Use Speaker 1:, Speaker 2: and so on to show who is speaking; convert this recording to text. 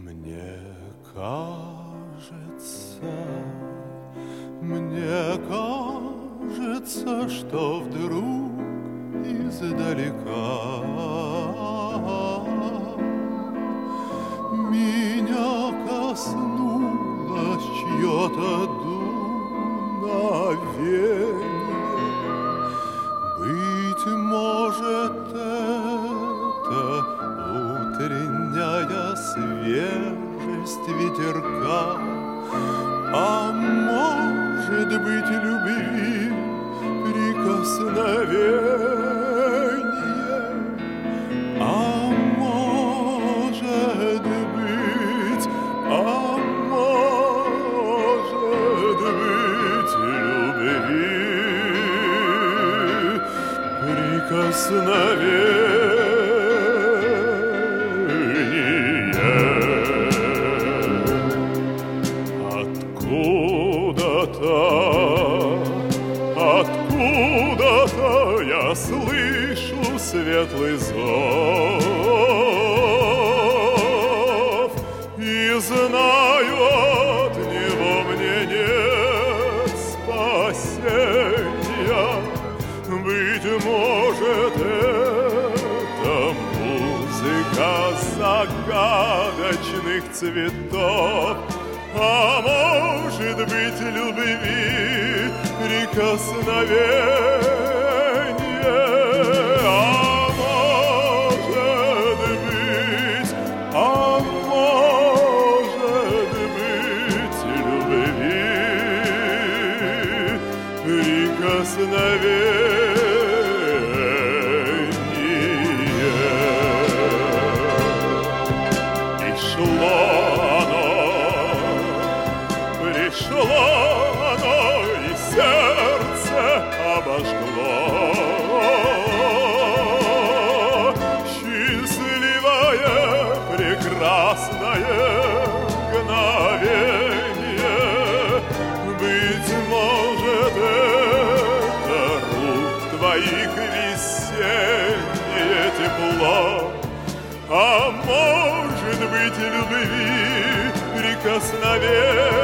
Speaker 1: Мне кажется, что вдруг издалека меня коснулось чье-то дуновение. Быть может, это утренняя свежесть ветерка, а может быть, любви прикосновение, а может быть, любви прикосновение. Откуда-то я слышу светлый зов и знаю, от него мне нет спасения. Быть может, это музыка загадочных цветов, а может быть, любви прикосновение, а может быть, любви прикосновение. Пришло оно, и сердце обожгло. Счастливое, прекрасное мгновение. Быть может, это рук твоих весеннее тепло, а может быть, любви прикосновение.